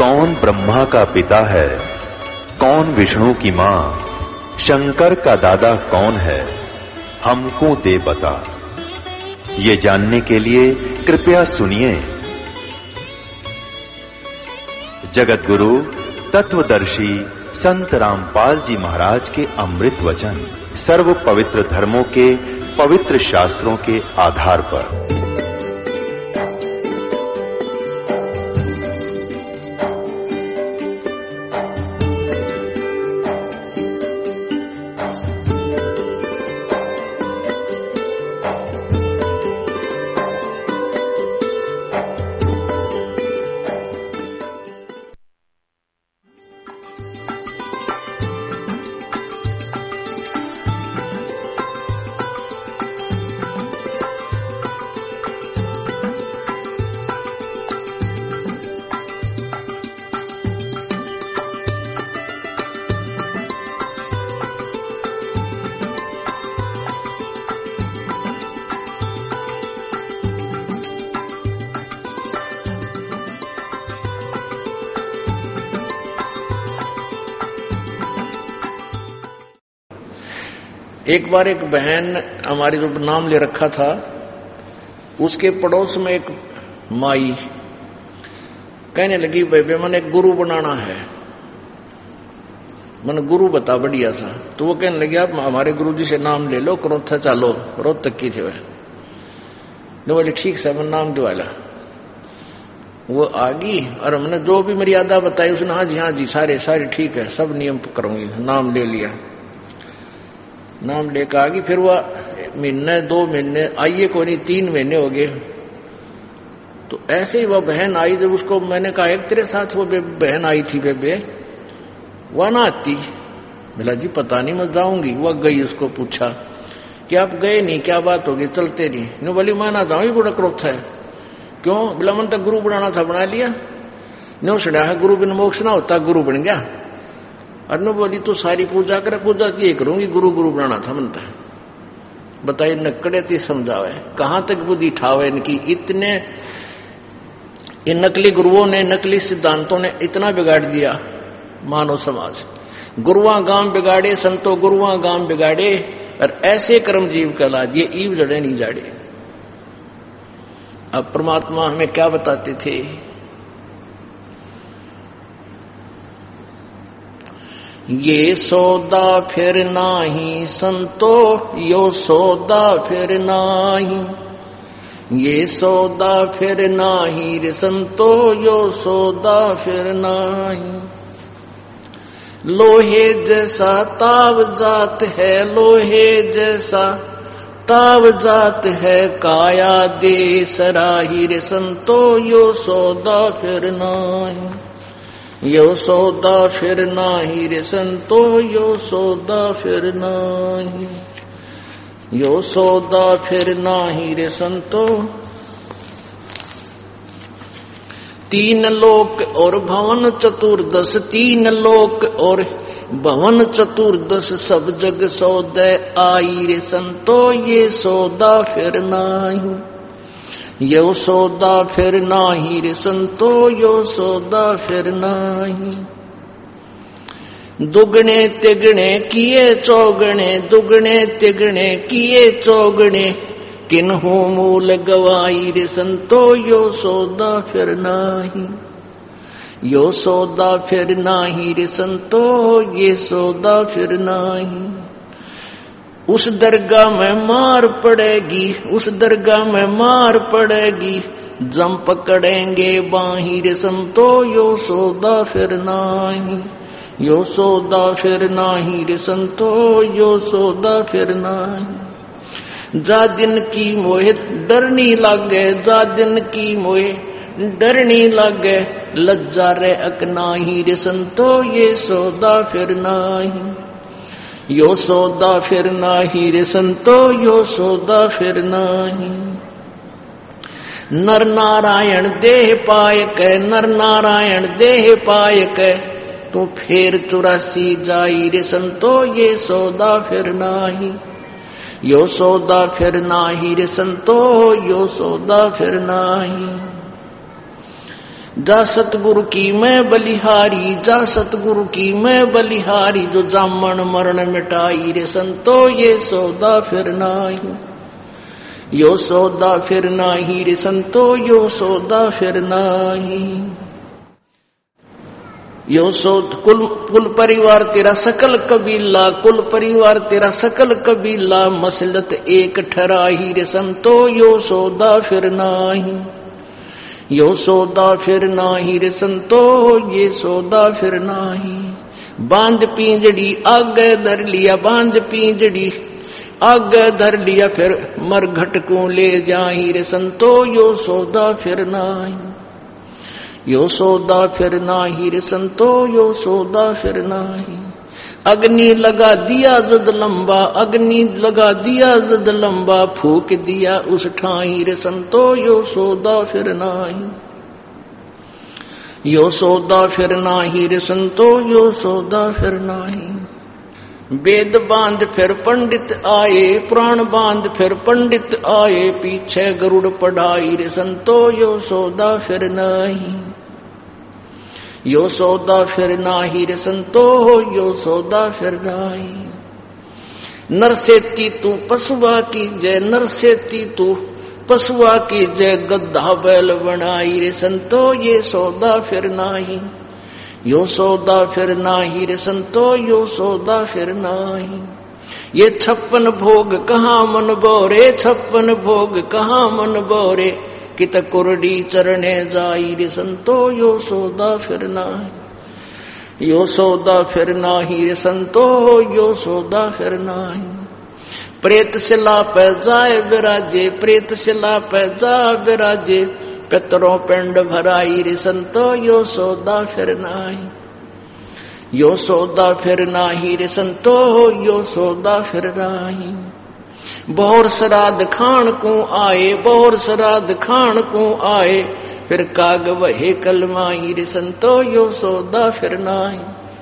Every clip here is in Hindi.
कौन ब्रह्मा का पिता है, कौन विष्णु की मां, शंकर का दादा कौन है, हमको दे बता। ये जानने के लिए कृपया सुनिए। जगत गुरु तत्वदर्शी संत रामपाल जी महाराज के अमृत वचन सर्व पवित्र धर्मों के पवित्र शास्त्रों के आधार पर। एक बार एक बहन हमारी जो नाम ले रखा था, उसके पड़ोस में एक माई कहने लगी, बेबे मैंने एक गुरु बनाना है, मैंने गुरु बता बढ़िया सा। तो वो कहने लगी, आप हमारे गुरु जी से नाम ले लो, क्रोथा चालो, रोज तक की थे वह। बोले ठीक से मैं नाम दिवाला। वो आ गई और हमने जो भी मर्यादा बताई उसने हाँ जी सारे ठीक है, सब नियम करूंगी। नाम ले लिया, नाम लेकर आ गई। फिर वह महीने 2 महीने आइए को नहीं, 3 महीने हो गए। तो ऐसे ही वह बहन आई। जब उसको मैंने कहा एक तेरे साथ वो बहन आई थी बेबे, वह ना आती। बोला जी पता नहीं, मैं जाऊंगी। वह गई, उसको पूछा कि आप गए नहीं, क्या बात होगी, चलते नहीं। बोली मैं ना जाऊंगी, बड़ा क्रोध है। क्यों? बोला मन तो गुरु बनाना था, बना लिया। नो सड़ा है, गुरु बिन मोक्ष ना होता, गुरु बन गया। अनु बोली तो सारी पूजा करे, पूजा तो ये करूंगी, गुरु बनाना था मनता है। बताइए नकड़े थी समझावे, कहां तक बुद्धि ठावे इनकी। इतने इन नकली गुरुओं ने, नकली सिद्धांतों ने इतना बिगाड़ दिया मानव समाज। गुरुआ गांव बिगाड़े, संतो गुरुआ गांव बिगाड़े, और ऐसे कर्म जीव कला ये ईव जड़े नहीं जाड़े। अब परमात्मा हमें क्या बताते थे? ये सौदा फिर नाही संतो, यो सौदा फिर नाही। ये सौदा फिर नाही रे संतो, यो सौदा फिर नाही। लोहे जैसा ताव जात है, लोहे जैसा ताव जात है, काया दे सराही रे संतो, यो सौदा फिर नाही। यो सौदा फिर नाही रे संतो, यो सौदा फिर नाही। यो सौदा फिर नाही रे संतो। 3 लोक और भवन चतुर्दश, 3 लोक और भवन चतुर्दश, सब जग सौदे आई रे संतो, ये सौदा फिर नाही। यो सौदा फिर नाही रे संतो, यो सौदा फिर नाही। दुगने तिगने किए चौगने, दुगने तिगने किए चौगने, किन्हू मूल गवाई रे संतो, यो सौदा फिर नाही। यो सौदा फिर नाही रे संतो, ये सौदा फिर नाही। उस दरगाह में मार पड़ेगी, उस दरगाह में मार पड़ेगी, जम पकड़ेंगे बाही रे संतो, यो सौदा फिर नाही। यो सौदा फिर नाही रे संतो, यो सौदा फिर नाही। जा दिन की मोहे डरनी लागे, जा दिन की मोहे डरनी लागे, लज्जा रे अकनाही रे संतो, ये सौदा फिर नाही। यो सौदा फिर नाही रे संतो, यो सौदा फिर नाही। नर नारायण देह पाय के, नर नारायण देह पाय के, तू फेर 84 जाई रे संतो, ये सौदा फिर नाही। यो सौदा फिर नाही रे संतो, यो सौदा फिर नाही। जा सतगुरु की मैं बलिहारी, जा सतगुरु की मैं बलिहारी, जो जामन मरण मिटाई रे संतो ये सौदा फिर नाही, यो सौदा फिर नाही रे संतो यो सौदा फिर नाही। यो सौद कुल परिवार तेरा सकल कबीला, कुल परिवार तेरा सकल कबीला, मसलत एक ठहराही रे संतो यो सौदा फिर नाही, यो सौदा फिर नाही रे संतो ये सौदा फिर नाही। बांध पिंजड़ी आगे धर लिया, बांध पिंजड़ी आगे धर लिया, फिर मरघट को ले जाही रे संतो यो सौदा फिर नाही, यो सौदा फिर नाही रे संतो यो सौदा फिर नाही। अग्नि लगा दिया जद लंबा, अग्नि लगा दिया जद लंबा, फूक दिया उस ठाई रे संतो यो सौदा फिर नाही, यो सौदा फिर नाही रे संतो यो सौदा फिर नाही। वेद बांध फिर पंडित आए, पुराण बांध फिर पंडित आए, पीछे गरुड़ पढ़ाई रे संतो यो सौदा फिर नाही, यो सौदा फिर नाही रे संतो यो सौदा फिर नाही। नरसेती तू पशुआ की जय, नरसेती तू पशुआ की जय, गद्दा बैल बनाई रे संतो ये सौदा फिर नाही, यो सौदा फिर नाही रे संतो यो सौदा फिर नाही। ये 56 भोग कहाँ मन बोरे, 56 भोग कहाँ मन बोरे, कित कुरडी चरणे जाई रे संतो यो सौदा फिर नाही, यो सौदा फिर नाही रे संतो यो सौदा फिर नाही। प्रेत शिला पे जाए विराजे, प्रेत शिला पे जा विराजे, पितरों पिंड भराई रे संतो यो सौदा फिर नाही, यो सौदा फिर नाही रे संतो यो सौदा फिर नाही। बहुर श्राद्ध खान को आए, बहुर श्राद्ध खान को आए, फिर काग वहे कलमाई रे संतो यो सौदा फिर नाही,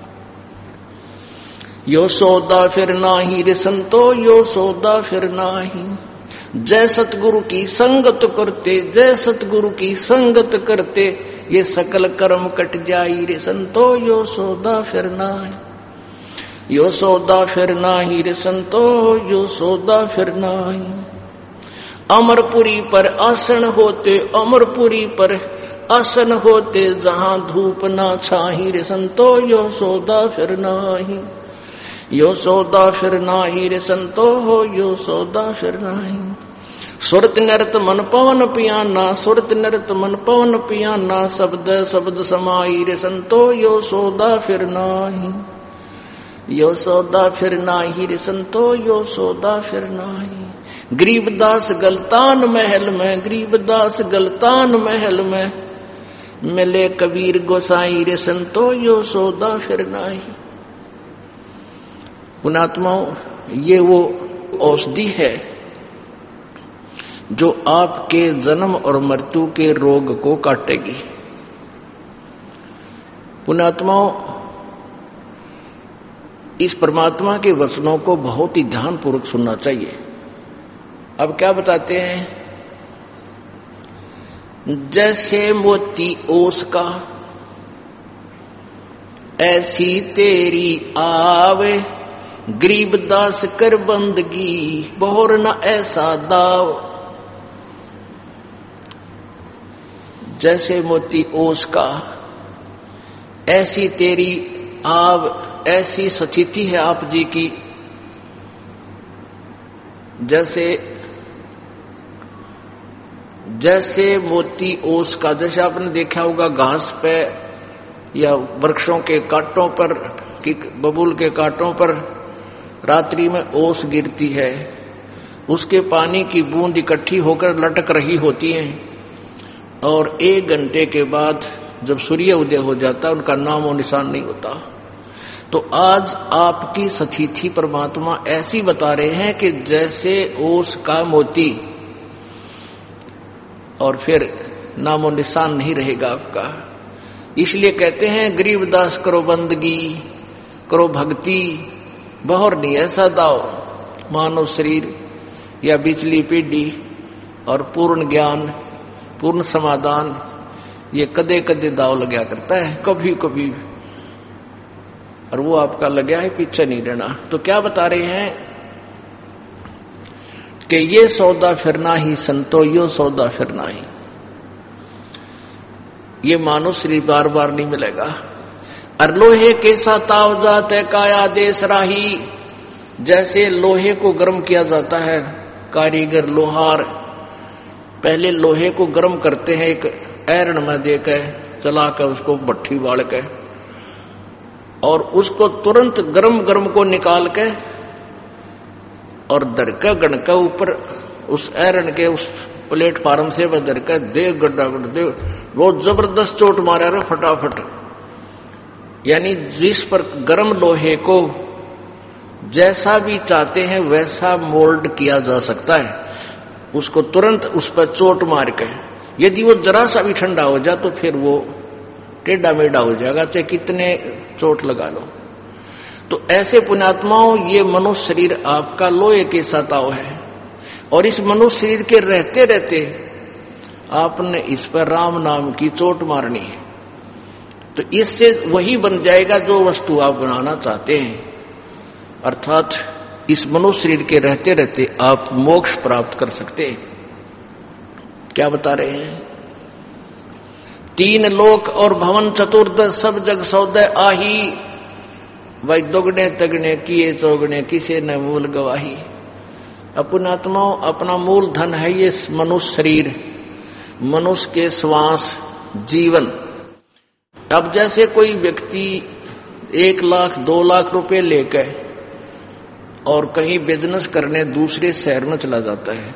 यो सौदा फिर नाही रे संतो यो सौदा फिर नाही। जय सतगुरु की संगत करते, जय सतगुरु की संगत करते, ये सकल कर्म कट जाई रे संतो यो सौदा फिर नाही, यो सौदा फिर नाही रे संतो यो सौदा फिर नाही। अमरपुरी पर आसन होते, अमरपुरी पर आसन होते, जहां धूप ना छाही रे संतो यो सौदा फिर नाही, यो सौदा फिर नाही रे संतो यो सौदा फिर नाही। सुरत नरत मन पवन पियाना, सुरत नरत मन पवन पियाना, शब्द शब्द समाई रे संतो यो सौदा फिर नाही, यो सौदा फिर नाही रे संतो यो सौदा फिर नाही। गरीबदास गलतान महल में, गरीबदास गलतान महल में, मिले कबीर गोसाई रे संतो यो सौदा फिर नाही। पुणात्माओं, ये वो औषधि है जो आपके जन्म और मृत्यु के रोग को काटेगी। पुणात्माओं, इस परमात्मा के वचनों को बहुत ही ध्यानपूर्वक सुनना चाहिए। अब क्या बताते हैं? जैसे मोती ओस का ऐसी तेरी आवे, गरीबदास कर बंदगी बहुर न ऐसा दाव। जैसे मोती ओस का ऐसी तेरी आव, ऐसी सचिति है आप जी की, जैसे मोती ओस का। जैसे आपने देखा होगा घास पे या वृक्षों के कांटों पर, बबूल के कांटों पर रात्रि में ओस गिरती है, उसके पानी की बूंद इकट्ठी होकर लटक रही होती है, और 1 घंटे के बाद जब सूर्य उदय हो जाता है उनका नाम और निशान नहीं होता। तो आज आपकी सचिथि परमात्मा ऐसी बता रहे हैं कि जैसे ओस का मोती, और फिर नामो निशान नहीं रहेगा आपका। इसलिए कहते हैं गरीबदास करो बंदगी, करो भक्ति, बहुर नहीं ऐसा दाओ। मानव शरीर या बिचली पीढ़ी और पूर्ण ज्ञान, पूर्ण समाधान, ये कदे कदे दाव लगा करता है, कभी कभी, और वो आपका लगा है, पीछे नहीं रहना। तो क्या बता रहे हैं कि ये सौदा फिरना ही संतो, यो सौदा फिरना ही। ये मानो शरीर बार बार नहीं मिलेगा। और लोहे के साथ ताव जाते काया देश राही, जैसे लोहे को गर्म किया जाता है, कारीगर लोहार पहले लोहे को गर्म करते हैं, एक ऐरण में देकर चलाकर उसको भट्ठी बाल के, और उसको तुरंत गरम गरम को निकाल के और दरका गणका ऊपर उस ऐरण के उस प्लेटफार्म से बदर के दे गड्ढा गड्ढ दे, बहुत जबरदस्त चोट मारा रहे फटाफट। यानी जिस पर गरम लोहे को जैसा भी चाहते हैं वैसा मोल्ड किया जा सकता है, उसको तुरंत उस पर चोट मार के। यदि वो जरा सा भी ठंडा हो जाए तो फिर वो टेढ़ा मेढ़ा हो जाएगा, चाहे कितने चोट लगा लो। तो ऐसे पुण्यात्माओं, ये मनुष्य शरीर आपका लोहे के सताव है, और इस मनुष्य शरीर के रहते रहते आपने इस पर राम नाम की चोट मारनी है, तो इससे वही बन जाएगा जो वस्तु आप बनाना चाहते हैं। अर्थात इस मनुष्य शरीर के रहते रहते आप मोक्ष प्राप्त कर सकते हैं। क्या बता रहे हैं? 3 लोक और भवन चतुर्दश सब जग सौदे आही, वही दोगने तगने किए चौगने किसे न मूल गवाही। अपनात्माओं, अपना मूल धन है ये मनुष्य शरीर, मनुष्य के श्वास, जीवन। अब जैसे कोई व्यक्ति 1 लाख 2 लाख रुपए लेकर और कहीं बिजनेस करने दूसरे शहर में चला जाता है,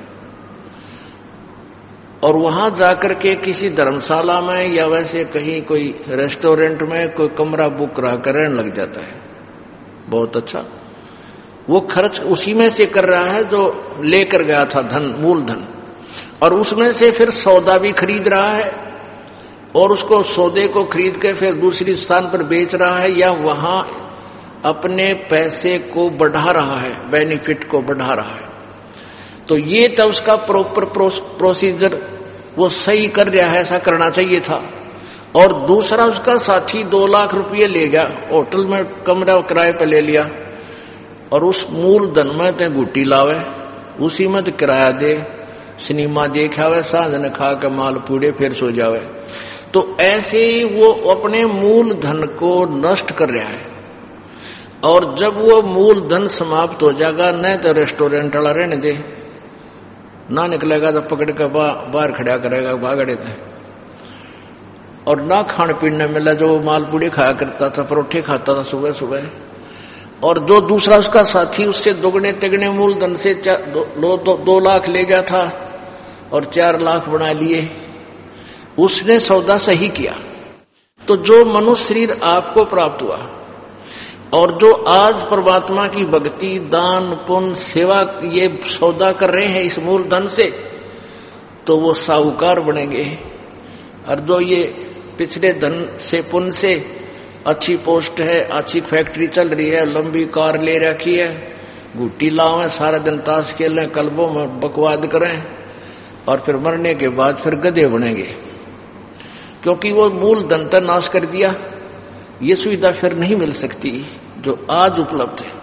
और वहां जाकर के किसी धर्मशाला में या वैसे कहीं कोई रेस्टोरेंट में कोई कमरा बुक करा कर रहने लग जाता है, बहुत अच्छा, वो खर्च उसी में से कर रहा है जो लेकर गया था धन, मूल धन, और उसमें से फिर सौदा भी खरीद रहा है, और उसको सौदे को खरीद के फिर दूसरी स्थान पर बेच रहा है, या वहां अपने पैसे को बढ़ा रहा है, बेनिफिट को बढ़ा रहा है। तो ये था उसका प्रॉपर प्रोसीजर, वो सही कर रहा है, ऐसा करना चाहिए था। और दूसरा उसका साथी 2 लाख रुपये ले गया, होटल में कमरा किराए पर ले लिया, और उस मूल धन में ते गुटी लावे, उसी में तो किराया दे, सिनेमा देखावे, सांझ न खा के माल पूड़े फिर सो जावे। तो ऐसे ही वो अपने मूल धन को नष्ट कर रहा है, और जब वो मूल धन समाप्त हो जाएगा, न तो रेस्टोरेंट वाला रहने दे, ना निकलेगा तो पकड़ के बाहर खड़ा करेगा, भागड़े थे, और ना खान पीने मिला, जो मालपूड़े खाया करता था, परोठे खाता था सुबह सुबह, और जो दूसरा उसका साथी उससे दोगुने तिगने मूल धन से 2 लाख ले गया था और 4 लाख बना लिए, उसने सौदा सही किया। तो जो मनुष्य शरीर आपको प्राप्त हुआ, और जो आज परमात्मा की भक्ति, दान, पुण्य, सेवा ये सौदा कर रहे हैं इस मूल धन से, तो वो साहूकार बनेंगे। और जो ये पिछले धन से, पुण्य से अच्छी पोस्ट है, अच्छी फैक्ट्री चल रही है, लंबी कार ले रखी है, गुट्टी लावें, सारा दिन ताश खेलें, क्लबों में बकवाद करें, और फिर मरने के बाद फिर गधे बनेंगे, क्योंकि वो मूल धन का नाश कर दिया। ये सुविधा फिर नहीं मिल सकती जो आज उपलब्ध है।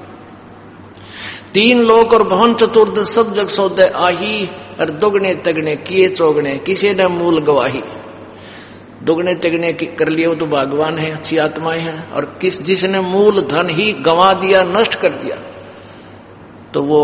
3 लोक और भवन चतुर्दश सब जग सौदे आही, और दोगने तगने किए चौगने किसी ने मूल गवाही। दोगने तगने कर लिए वो तो भगवान है, अच्छी आत्माएं हैं, और जिसने मूल धन ही गंवा दिया, नष्ट कर दिया, तो वो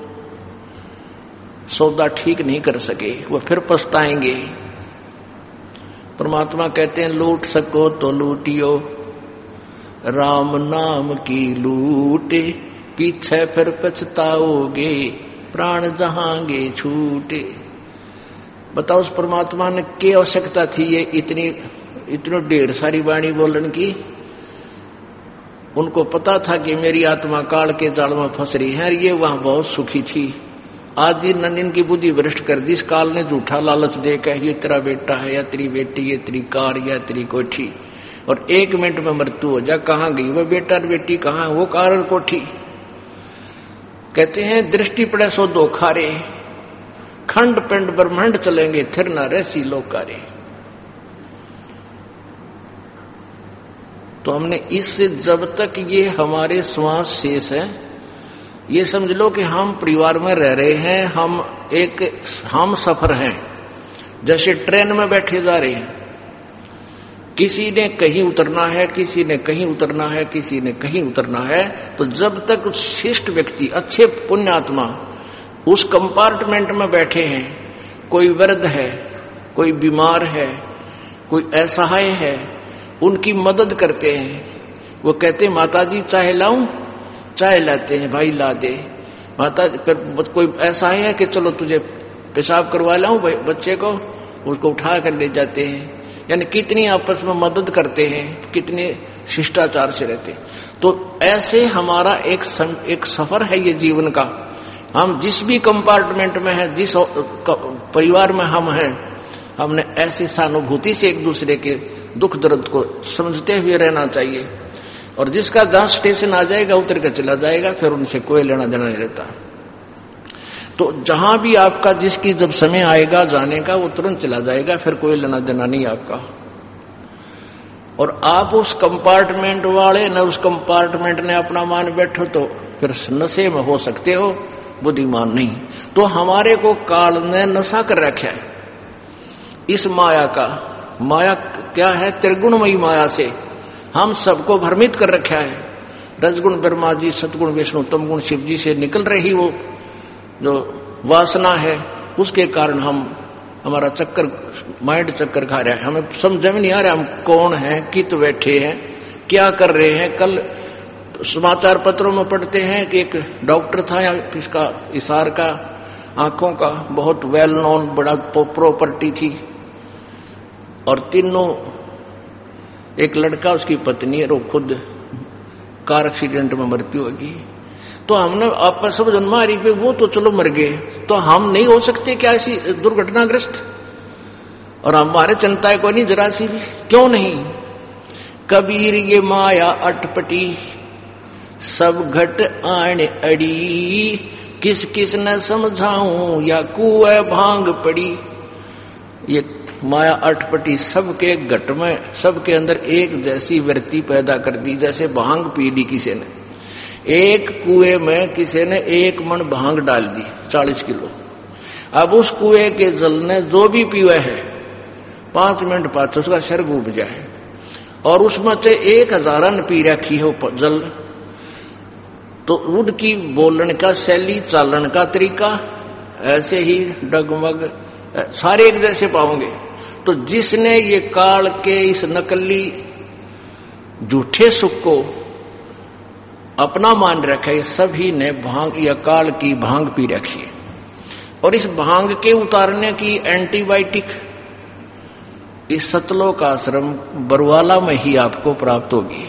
सौदा ठीक नहीं कर सके, वो फिर पछताएंगे। परमात्मा कहते हैं, लूट सको तो लूटियो, राम नाम की लूटे, पीछे फिर पछताओगे, प्राण जहांगे छूटे। बताओ उस परमात्मा ने क्या आवश्यकता थी ये इतनी ढेर सारी वाणी बोलने की? उनको पता था कि मेरी आत्मा काल के जाल में फंस रही है, ये वहां बहुत सुखी थी। आज इनकी बुद्धि भ्रष्ट कर दी, इस काल ने झूठा लालच देकर, ये तेरा बेटा है, या तेरी बेटी, ये तेरी कार, या तेरी कोठी, और 1 मिनट में मृत्यु हो जा। कहाँ गई वो बेटा और बेटी, कहाँ वो कार और कोठी? कहते हैं, दृष्टि पड़े सो धोखारे, खंड पिंड ब्रह्मांड चलेंगे, थिर न रहसी लोकारे। तो हमने इससे जब तक ये हमारे श्वास शेष है, ये समझ लो कि हम परिवार में रह रहे हैं, हम सफर हैं, जैसे ट्रेन में बैठे जा रहे हैं। किसी ने कहीं उतरना है, किसी ने कहीं उतरना है, किसी ने कहीं उतरना है। तो जब तक उस शिष्ट व्यक्ति, अच्छे पुण्यात्मा उस कंपार्टमेंट में बैठे हैं, कोई वृद्ध है, कोई बीमार है, कोई असहाय है, उनकी मदद करते हैं। वो कहते हैं माता जी चाय लाऊं, चाय लाते हैं, भाई ला दे माता। फिर कोई ऐसा है कि चलो तुझे पेशाब करवा लाऊं बच्चे को, उसको उठा कर ले जाते हैं। यानी कितनी आपस में मदद करते हैं, कितने शिष्टाचार से रहते हैं। तो ऐसे हमारा एक सफर है ये जीवन का। हम जिस भी कंपार्टमेंट में है, जिस परिवार में हम हैं, हमने ऐसी सहानुभूति से एक दूसरे के दुख दर्द को समझते हुए रहना चाहिए। और जिसका जहां स्टेशन आ जाएगा उतर कर चला जाएगा, फिर उनसे कोई लेना देना नहीं रहता। तो जहां भी आपका जिसकी जब समय आएगा जाने का, वो तुरंत चला जाएगा, फिर कोई लेना देना नहीं आपका। और आप उस कंपार्टमेंट वाले न उस कंपार्टमेंट ने अपना मान बैठो तो फिर नशे में हो सकते हो, बुद्धिमान नहीं। तो हमारे को काल ने नशा कर रखा है इस माया का। माया क्या है? त्रिगुणमयी माया से हम सबको भ्रमित कर रखा है। रजगुण ब्रह्मा जी, सतगुण विष्णु, तमगुण शिव जी से निकल रही वो जो वासना है, उसके कारण हमारा चक्कर, माइंड चक्कर खा रहा है। हमें समझ में नहीं आ रहा हम कौन हैं, कित बैठे हैं, क्या कर रहे हैं। कल समाचार पत्रों में पढ़ते हैं कि एक डॉक्टर था, इसका इशार का, आंखों का, बहुत वेल नोन, बड़ा प्रॉपर्टी थी, और तीनों, एक लड़का, उसकी पत्नी और वो खुद कार एक्सीडेंट में मृत्यु होगी। तो हमने आपस समझ मारी कि वो तो चलो मर गए, तो हम नहीं हो सकते क्या ऐसी दुर्घटनाग्रस्त? और हमारे चिंता है कोई नहीं, जरा सी भी क्यों नहीं। कबीर ये माया अटपटी, सब घट आने अड़ी, किस किस न समझाऊं या कुएं भांग पड़ी। ये माया अटपटी सबके घट में, सबके अंदर एक जैसी वृत्ति पैदा कर दी। जैसे भांग पी ली किसी ने, एक कुएं में किसी ने 1 मन भांग डाल दी 40 किलो। अब उस कुएं के जल ने जो भी पीवा है 5 मिनट बाद उसका सिर डूब जाए, और उसमें से 1000 पी रखी हो जल। तो उनकी बोलने का शैली, चालन का तरीका ऐसे ही डगमग सारे एक जैसे पाओगे। तो जिसने ये काल के इस नकली झूठे सुख को अपना मान रखा है, सभी ने भांग या काल की भांग पी रखी है। और इस भांग के उतारने की एंटीबायोटिक इस सतलोक आश्रम बरवाला में ही आपको प्राप्त होगी।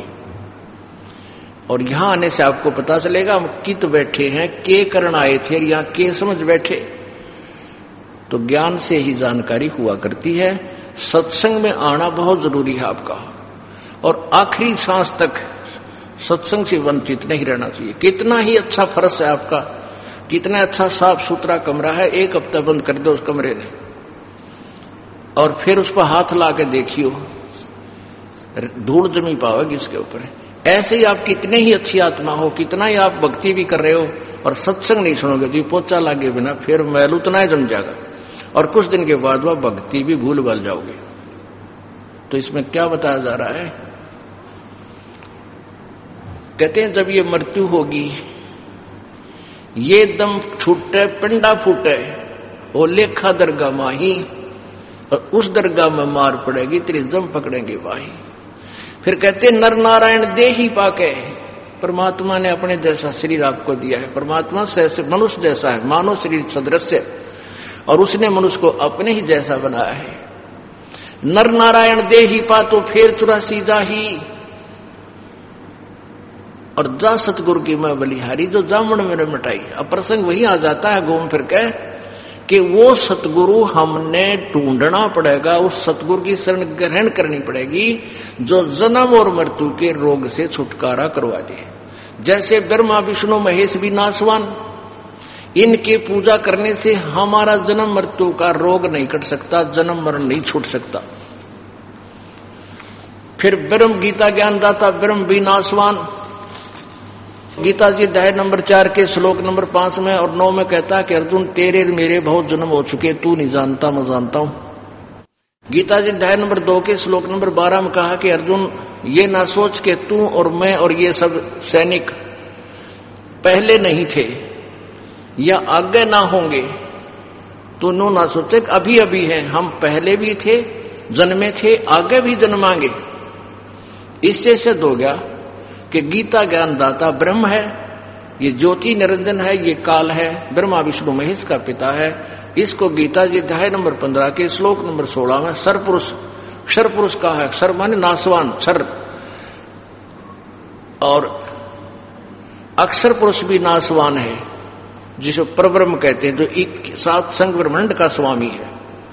और यहां आने से आपको पता चलेगा हम कित बैठे हैं, के करण आए थे और यहां के समझ बैठे। तो ज्ञान से ही जानकारी हुआ करती है। सत्संग में आना बहुत जरूरी है आपका, और आखिरी सांस तक सत्संग से वंचित नहीं रहना चाहिए। कितना ही अच्छा फर्श है आपका, कितना अच्छा साफ सुथरा कमरा है, 1 हफ्ता बंद कर दो उस कमरे ने, और फिर उस पर हाथ ला के देखियो, धूल जमी पाओगे इसके ऊपर। ऐसे ही आप कितने ही अच्छी आत्मा हो, कितना ही आप भक्ति भी कर रहे हो, और सत्संग नहीं सुनोगे तो पोचा लागे बिना फिर मैल उतना ही जम जाएगा, और कुछ दिन के बाद वह भक्ति भी भूल भाल जाओगे। तो इसमें क्या बताया जा रहा है? कहते हैं जब ये मृत्यु होगी, ये दम छूटे पिंडा फूटे, वो लेखा दरगाह माही, और उस दरगाह में मार पड़ेगी तेरी जम पकड़ेंगे वाही। फिर कहते नर नारायण दे ही पाके, परमात्मा ने अपने जैसा शरीर आपको दिया है। परमात्मा से मनुष्य जैसा है, मानव शरीर सदृश्य, और उसने मनुष्य को अपने ही जैसा बनाया है। नर नारायण दे ही पा, तो फिर 84 जा ही, और जा सतगुरु की मैं बलिहारी, जो जामन मेरे मिटाई। अब प्रसंग वही आ जाता है घूम फिर के कि वो सतगुरु हमने ढूंढना पड़ेगा, उस सतगुरु की शरण ग्रहण करनी पड़ेगी जो जन्म और मृत्यु के रोग से छुटकारा करवा दे। जैसे ब्रह्मा विष्णु महेश भी नासवान, इनके पूजा करने से हमारा जन्म मृत्यु का रोग नहीं कट सकता, जन्म मरण नहीं छूट सकता। फिर ब्रह्म गीता ज्ञानदाता ब्रह्म विनाशवान, गीता जी अध्याय नंबर 4 के श्लोक नंबर 5 में और 9 में कहता है कि अर्जुन तेरे मेरे बहुत जन्म हो चुके, तू नहीं जानता मैं जानता हूं। गीता जी अध्याय नंबर 2 के श्लोक नंबर 12 में कहा कि अर्जुन ये ना सोच के तू और मैं और ये सब सैनिक पहले नहीं थे या आगे ना होंगे, तो नो ना सोचे अभी अभी है, हम पहले भी थे, जन्मे थे, आगे भी जन्मांगे। इससे सिद्ध हो गया कि गीता ज्ञानदाता ब्रह्म है, ये ज्योति निरंजन है, ये काल है, ब्रह्मा विष्णु महेश का पिता है। इसको गीता जी अध्याय नंबर 15 के श्लोक नंबर 16 में सरपुरुष, क्षर पुरुष का है, क्षर माने नासवान, क्षर, और अक्षर पुरुष भी नासवान है, जिसे परब्रह्म कहते हैं, जो एक सात संग ब्रह्मांड का स्वामी है।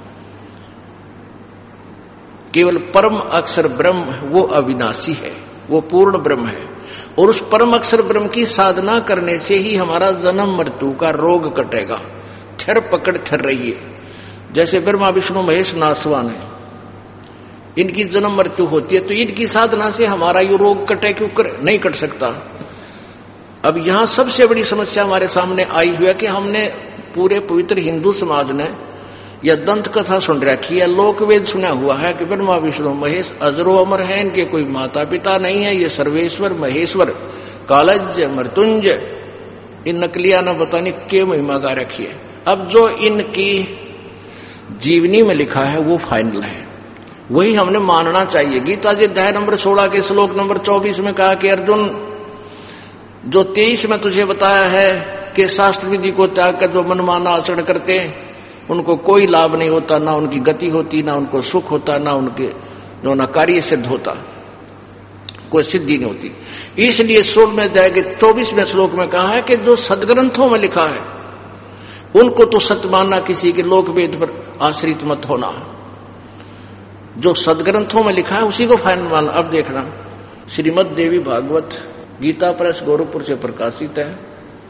केवल परम अक्षर ब्रह्म वो अविनाशी है, वो पूर्ण ब्रह्म है। और उस परम अक्षर ब्रह्म की साधना करने से ही हमारा जन्म मृत्यु का रोग कटेगा। थर पकड़ थर रही है, जैसे ब्रह्मा विष्णु महेश नासवान है, इनकी जन्म मृत्यु होती है, तो इनकी साधना से हमारा ये रोग कटे, क्यों नहीं कट सकता। अब यहां सबसे बड़ी समस्या हमारे सामने आई हुई है कि हमने पूरे पवित्र हिंदू समाज ने यह दंत कथा सुन रखी है, लोकवेद सुना हुआ है कि ब्रह्मा विष्णु महेश अजरो अमर है, इनके कोई माता पिता नहीं है, ये सर्वेश्वर महेश्वर कालज मृत्युंजय, इन नकलिया न बताने के महिमा गा रखी है। अब जो इनकी जीवनी में लिखा है वो फाइनल है, वही हमने मानना चाहिए। गीता जी अध्याय नंबर 16 के श्लोक नंबर 24 में कहा कि अर्जुन जो 23 में तुझे बताया है कि शास्त्र विधि को त्याग कर जो मनमाना आचरण करते हैं उनको कोई लाभ नहीं होता, ना उनकी गति होती, ना उनको सुख होता, ना उनके जो ना कार्य सिद्ध होता, कोई सिद्धि नहीं होती। इसलिए 16वें अध्याय के 24वें श्लोक में कहा है कि जो सदग्रंथों में लिखा है उनको तो सत्य मानना, किसी के लोक वेद पर आश्रित मत होना। जो सदग्रंथों में लिखा है उसी को फाइनल मानना। अब देखना, श्रीमद् देवी भागवत गीता प्रेस गोरखपुर से प्रकाशित है,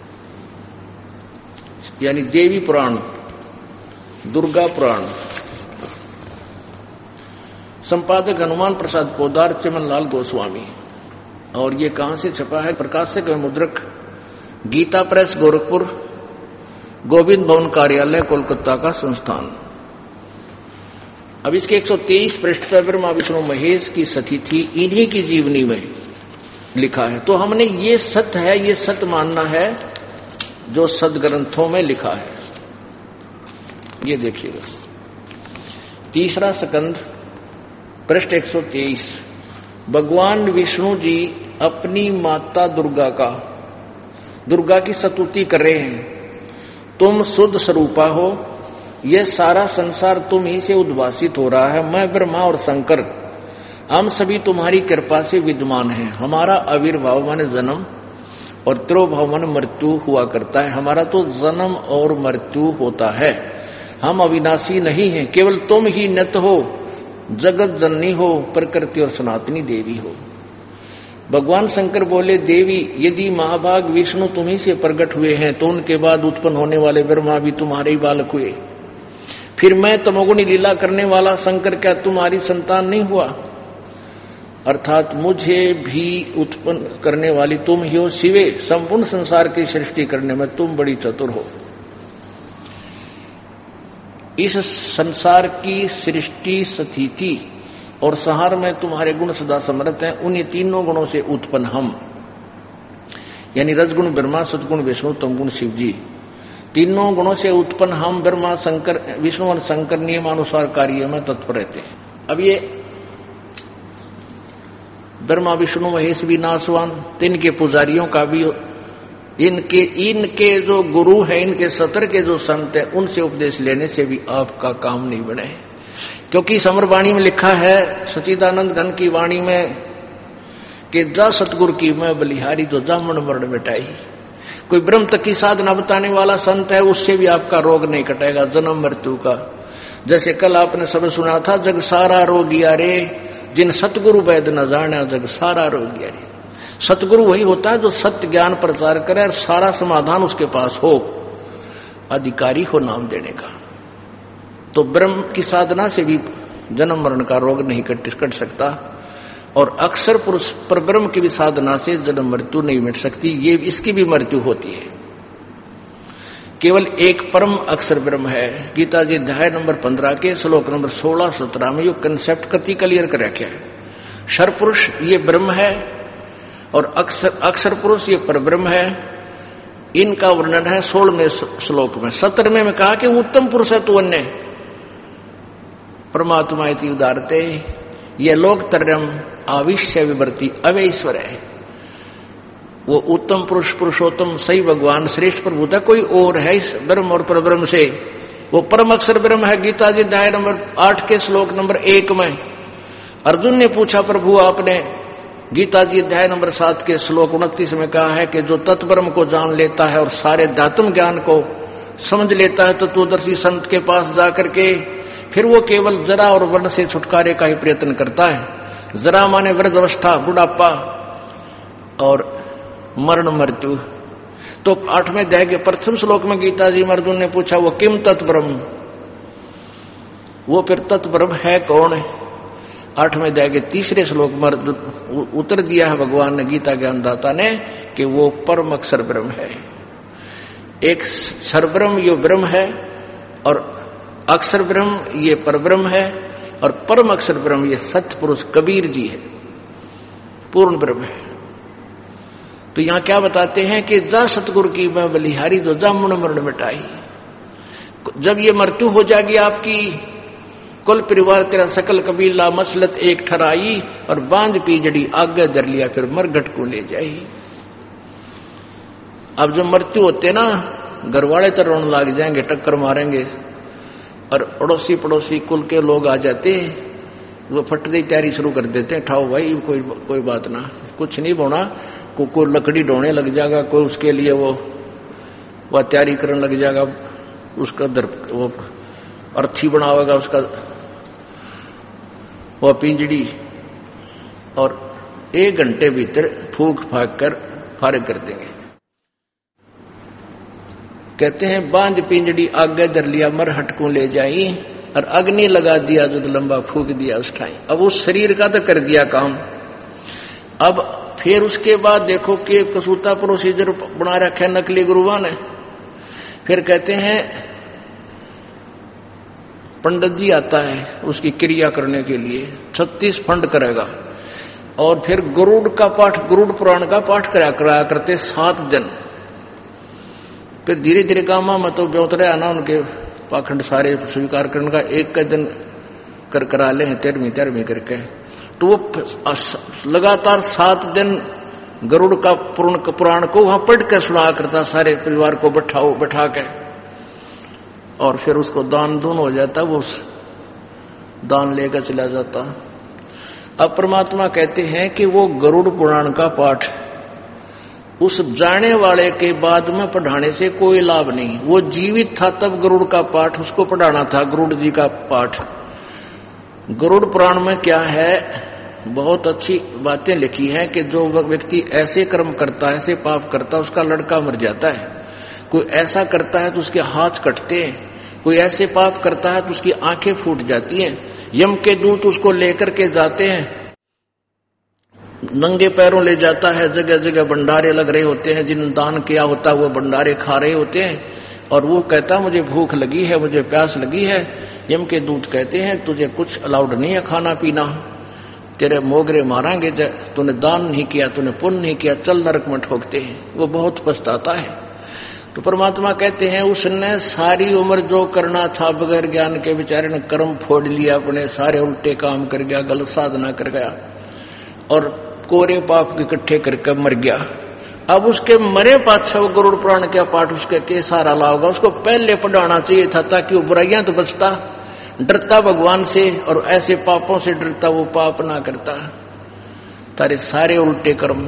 यानी देवी पुराण, दुर्गा पुराण, संपादक हनुमान प्रसाद पोदार, चमनलाल गोस्वामी। और ये कहां से छपा है? प्रकाशक एवं मुद्रक गीता प्रेस गोरखपुर, गोविंद भवन कार्यालय कोलकाता का संस्थान। अब इसके 123 पृष्ठ पर ब्रह्मा विष्णु महेश की सती थी, इन्हीं की जीवनी में लिखा है। तो हमने ये सत्य है, ये सत्य मानना है जो सदग्रंथों में लिखा है। ये देखिएगा, तीसरा स्कंध पृष्ठ 123। भगवान विष्णु जी अपनी माता दुर्गा की स्तुति कर रहे हैं। तुम शुद्ध स्वरूपा हो, यह सारा संसार तुम ही से उद्भासित हो रहा है। मैं ब्रह्मा और शंकर हम सभी तुम्हारी कृपा से विद्यमान हैं। हमारा आविर्भाव माने जन्म और तिरोभाव माने मृत्यु हुआ करता है। हमारा तो जन्म और मृत्यु होता है, हम अविनाशी नहीं हैं। केवल तुम ही नित हो, जगत जननी हो, प्रकृति और सनातनी देवी हो। भगवान शंकर बोले, देवी यदि महाभाग विष्णु तुम्ही से प्रकट हुए हैं तो उनके बाद उत्पन्न होने वाले ब्रह्मा भी तुम्हारे ही बालक हुए। फिर मैं तमोगुणी लीला करने वाला शंकर क्या तुम्हारी संतान नहीं हुआ? अर्थात मुझे भी उत्पन्न करने वाली तुम ही हो। शिवे, संपूर्ण संसार की सृष्टि करने में तुम बड़ी चतुर हो। इस संसार की सृष्टि, स्थिति और संहार में तुम्हारे गुण सदा समर्थ हैं। उन्हीं तीनों गुणों से उत्पन्न हम, यानी रजगुण ब्रह्मा, सदगुण विष्णु, तमगुण शिव जी, तीनों गुणों से उत्पन्न हम ब्रह्मा शंकर विष्णु और शंकर नियमानुसार कार्य में तत्पर रहते हैं। अब ये ब्रह्मा विष्णु महेश भी नासवान, तो इनके पुजारियों का भी, इनके जो गुरु है, इनके सतर के जो संत है, उनसे उपदेश लेने से भी आपका काम नहीं बने। क्योंकि समरवाणी में लिखा है, सचिदानंद घन की वाणी में, कि जा सतगुरु की मैं बलिहारी जो जामन मरण मिटाई। कोई ब्रह्म तक की साधना बताने वाला संत है, उससे भी आपका रोग नहीं कटेगा जन्म मृत्यु का। जैसे कल आपने सब सुना था, जग सारा रोगिया रे, जिन सतगुरु वैद न जाना, जग सारा रोगिया रे। सतगुरु वही होता है जो सत्य ज्ञान प्रचार करे और सारा समाधान उसके पास हो, अधिकारी हो नाम देने का। तो ब्रह्म की साधना से भी जन्म मरण का रोग नहीं कट सकता। और अक्षर पुरुष परब्रह्म की भी साधना से जन्म मृत्यु नहीं मिट सकती, ये इसकी भी मृत्यु होती है। केवल एक परम अक्षर ब्रह्म है। गीता जी अध्याय नंबर 15 के श्लोक नंबर 16-17 में ये कंसेप्ट कति क्लियर कर रखा है। क्षर पुरुष ये ब्रह्म है और अक्षर पुरुष ये परब्रह्म है। इनका वर्णन है 16वें श्लोक में। 17वें में कहा कि उत्तम पुरुष है तू अन्य परमात्मा इति उदारते ये लोकतर्यम आविश्य विवर्ती अवे ईश्वर है। वो उत्तम पुरुष पुरुषोत्तम सही भगवान श्रेष्ठ प्रभु था, कोई और है इस ब्रह्म और परब्रह्म से, वो परम अक्षर ब्रह्म है। गीता जी अध्याय नंबर 8 के श्लोक नंबर 1 में अर्जुन ने पूछा प्रभु आपने, गीता जी अध्याय नंबर 7 के श्लोक 29 में कहा है कि जो तत्ब्रह्म को जान लेता है और सारे धात्म ज्ञान को समझ लेता है तत्वदर्शी संत के पास जाकर के फिर वो केवल जरा और वर्ण से छुटकारे का ही प्रयत्न करता है। जरा माने वृद्ध अवस्था, बुढ़ापा और मरण मृत्यु। तो 8वें अध्याय के प्रथम श्लोक में गीता जी में अर्जुन ने पूछा वो किम तत्ब्रह्म, वो फिर तत्ब्रह्म है कौन? 8वें अध्याय के तीसरे श्लोक में उत्तर दिया है भगवान ने, गीता ज्ञानदाता ने, कि वो परम अक्षर ब्रह्म है। एक सर्वब्रह्म ये ब्रह्म है और अक्षर ब्रह्म ये परब्रह्म है और परम अक्षर ब्रह्म ये सत्य पुरुष कबीर जी है, पूर्ण ब्रह्म है। तो यहां क्या बताते हैं कि जा सतगुरु की मैं बलिहारी जो जा मुन मरण मिटाई। जब ये मृत्यु हो जाएगी आपकी, कुल परिवार तेरा सकल कबीला मसलत एक ठराई और बांध पीजड़ी आगे दर लिया फिर मरघट को ले जाई। अब जब मृत्यु होते ना, घर वाले तो रोने लग जाएंगे, टक्कर मारेंगे और अड़ोसी पड़ोसी कुल के लोग आ जाते, वो फटने की तैयारी शुरू कर देते हैं। ठाओ भाई कोई बात ना, कुछ नहीं बोना, कोई लकड़ी ढोने लग जाएगा, कोई उसके लिए वो तैयारी करने लग जाएगा, उसका वो अर्थी बनावेगा उसका वह पिंजड़ी, और 1 घंटे भीतर फूक फाक कर फारिग कर देंगे। कहते हैं बांध पिंजड़ी आगे दर लिया मर हटकू ले जाई और अग्नि लगा दिया जो लंबा फूक दिया उस ठाई। अब उस शरीर का तो कर दिया काम। अब फिर उसके बाद देखो कि कसूता प्रोसीजर बना रखा है नकली गुरुआ ने। फिर कहते हैं पंडित जी आता है उसकी क्रिया करने के लिए, 36 फंड करेगा और फिर गरुड़ का पाठ, गरुड़ पुराण का पाठ कराया करते 7 दिन। फिर धीरे धीरे गामा में तो ब्योतरे आना उनके पाखंड सारे स्वीकार करने का, एक का दिन कर करा ले 13वीं करके। तो वो लगातार 7 दिन गरुड़ का पुराण को वहां पढ़ के सुना करता, सारे परिवार को बैठा के, और फिर उसको दान दून हो जाता, वो दान लेकर चला जाता। अब परमात्मा कहते हैं कि वो गरुड़ पुराण का पाठ उस जाने वाले के बाद में पढ़ाने से कोई लाभ नहीं। वो जीवित था तब गरुड़ का पाठ उसको पढ़ाना था, गरुड़ जी का पाठ। गरुड़ पुराण में क्या है, बहुत अच्छी बातें लिखी हैं कि जो व्यक्ति ऐसे कर्म करता है, ऐसे पाप करता है, उसका लड़का मर जाता है। कोई ऐसा करता है तो उसके हाथ कटते हैं, कोई ऐसे पाप करता है तो उसकी आंखें फूट जाती हैं। यम के दूत उसको लेकर के जाते हैं, नंगे पैरों ले जाता है, जगह जगह भंडारे लग रहे होते हैं, जिन दान किया होता है वो भंडारे खा रहे होते हैं, और वो कहता मुझे भूख लगी है, मुझे प्यास लगी है। यम के दूत कहते हैं तुझे कुछ अलाउड नहीं है खाना पीना, तेरे मोगरे मारेंगे, तूने दान नहीं किया, तूने पुण्य नहीं किया, चल नरक में ठोकते हैं। वो बहुत पछताता है। तो परमात्मा कहते हैं उसने सारी उम्र जो करना था बगैर ज्ञान के बेचारे ने कर्म फोड़ लिया, अपने सारे उल्टे काम कर गया, गलत साधना कर गया और कोरे पाप इकट्ठे करके मर गया। अब उसके मरे पाछे वो गरुड़ पुराण का पाठ उसके के सारा लाओगा, उसको पहले पढ़ाना चाहिए था ताकि वो बुराइयां तो बचता, डरता भगवान से और ऐसे पापों से डरता, वो पाप ना करता, तारे सारे उल्टे कर्म।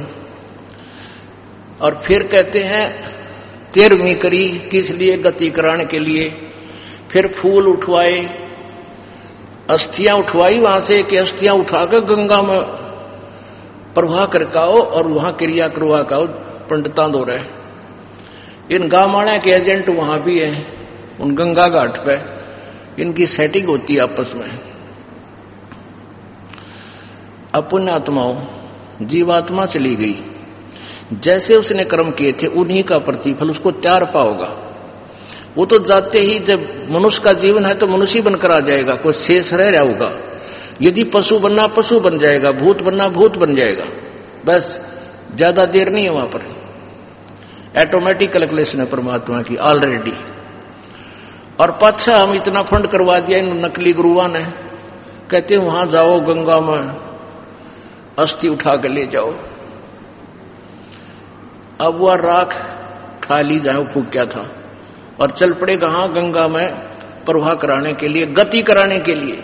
और फिर कहते हैं 13वीं करी, किस लिए? गति कराने के लिए। फिर फूल उठवाए, अस्थियां उठवाई वहां से कि अस्थियां उठाकर गंगा में प्रवाह करकाओ और वहां क्रिया करवा काओ, पंडिता दो रहे। इन गामाणा के एजेंट वहां भी है, उन गंगा घाट पे इनकी सेटिंग होती है आपस में। अपुण्यात्माओं जीवात्मा चली गई, जैसे उसने कर्म किए थे उन्हीं का प्रतिफल उसको त्यार पाओगा। वो तो जाते ही जब मनुष्य का जीवन है तो मनुष्य बनकर आ जाएगा, कोई शेष रह रहा होगा। यदि पशु बनना पशु बन जाएगा, भूत बनना भूत बन जाएगा। बस ज्यादा देर नहीं है वहां पर, ऑटोमेटिक कैलकुलेशन है परमात्मा की ऑलरेडी। और पाछा हम इतना फंड करवा दिया इन नकली गुरुआ ने, कहते हैं वहां जाओ गंगा में अस्थि उठा कर ले जाओ। अब वह राख खा ली जाए फूक क्या था, और चल पड़े कहां गंगा में प्रवाह कराने के लिए, गति कराने के लिए।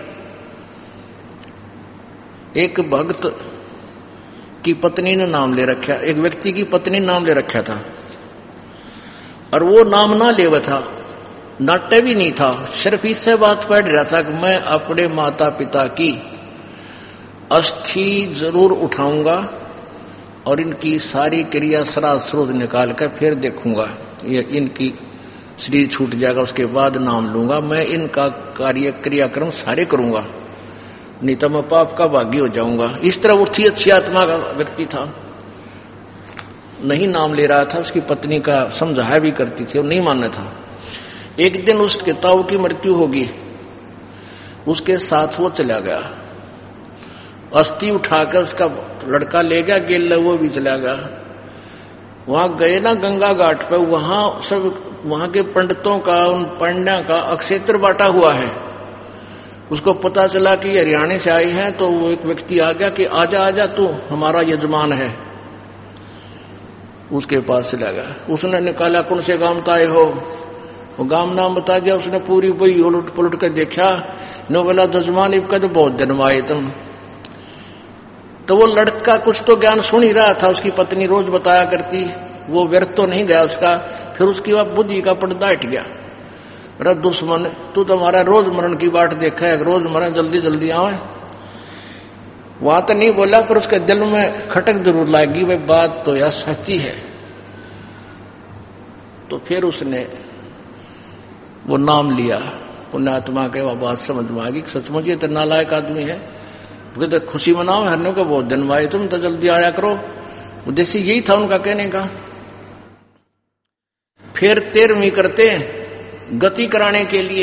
एक भक्त की पत्नी ने नाम ले रखा, एक व्यक्ति की पत्नी नाम ले रखा था, और वो नाम ना लेवा था, नाट्य भी नहीं था, सिर्फ इससे बात पढ़ रहा था कि मैं अपने माता पिता की अस्थि जरूर उठाऊंगा और इनकी सारी क्रिया श्राद्ध स्रोत निकाल कर फिर देखूंगा, ये इनकी शरीर छूट जाएगा, उसके बाद नाम लूंगा। मैं इनका कार्य क्रियाक्रम सारे करूंगा, नहीं तो मैं पाप का भागी हो जाऊंगा। इस तरह वो थी, अच्छी आत्मा का व्यक्ति था, नहीं नाम ले रहा था। उसकी पत्नी का समझाया भी करती थी और नहीं मानना था। एक दिन उसके ताऊ की मृत्यु होगी, उसके साथ वो चला गया, अस्थि उठाकर उसका लड़का ले गया, गेल वो भी चला गया। वहां गए ना गंगा घाट पे, वहां सब वहां के पंडितों का, उन पंड्या का अक्षेत्र बांटा हुआ है। उसको पता चला कि हरियाणा से आई है, तो वो एक व्यक्ति आ गया कि आजा आजा तू हमारा यजमान है, उसके पास चला गया। उसने निकाला कौन से गांव ताए हो, वो गांव नाम बता दिया। उसने पूरी वही उलट पुलट कर देखा, नो बोला जजमान इबका तो बहुत दिन आए तुम। तो वो लड़का कुछ तो ज्ञान सुन ही रहा था, उसकी पत्नी रोज बताया करती, वो व्यर्थ तो नहीं गया उसका। फिर उसकी वह बुद्धि का पर्दा हट गया। अरे दुश्मन, तू तो हमारा रोज मरण की बाट देखा है, रोज मरण जल्दी जल्दी आवे। वहां तो नहीं बोला, पर उसके दिल में खटक जरूर लागी, भाई बात तो यह सच्ची है। तो फिर उसने वो नाम लिया, पुण्यात्मा के, वह बात समझ में आ गई, सचमुच ये तो नालायक आदमी है। तो खुशी मनाओ, हरने को बहुत दिन आए, तुम तो जल्दी आया करो। उद्देश्य यही था उनका कहने का। फिर 13वीं करते गति कराने के लिए,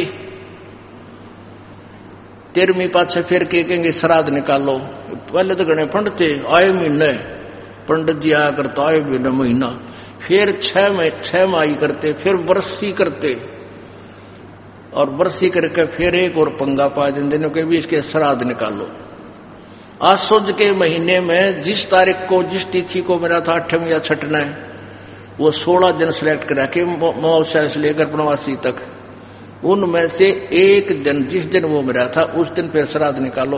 13वीं पाछे फिर कहेंगे श्राद्ध निकालो। पहले तो गणे पंडित थे, आए महीने पंडित जी आया करता, आए महीने महीना, फिर 6 माही करते, फिर बरसी करते, और बरसी करके फिर एक और पंगा पा दिन के भी इसके श्राद्ध निकालो। आसुज के महीने में जिस तारीख को, जिस तिथि को मेरा था 8वीं या 6वीं, वो 16 दिन सिलेक्ट करा के अमावस्या से लेकर पूर्णमासी तक, उनमें से एक दिन जिस दिन वो मेरा था उस दिन फिर श्राद्ध निकालो।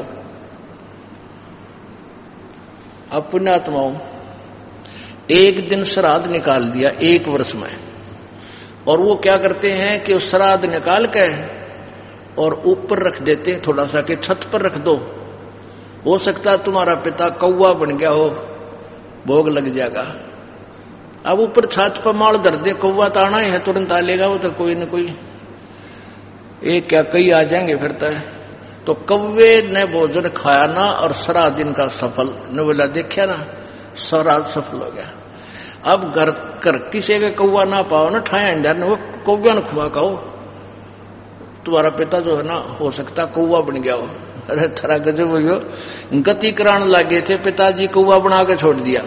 अब पुण्यात्माओं, एक दिन श्राद्ध निकाल दिया एक वर्ष में, और वो क्या करते हैं कि उस श्राद्ध निकाल के और ऊपर रख देते हैं थोड़ा सा, कि छत पर रख दो, हो सकता है तुम्हारा पिता कौवा बन गया हो, भोग लग जाएगा। अब ऊपर छत पर माल धर दे, कौवा तो आना ही है, तुरंत आ लेगा वो तो, कोई न कोई एक क्या कई आ जाएंगे फिर तो कौवे ने भोजन खाया ना, और सारा दिन का सफल ने बोला, देखा ना सारा सफल हो गया। अब घर कर किसी के कौवा ना पाओ ना, ठाया अंडा ने वो कौवा न खुआ खाओ, तुम्हारा पिता जो है ना हो सकता कौवा बन गया हो। अरे थरा गजब हो, गति कराने लगे थे, पिताजी कौवा बना के छोड़ दिया।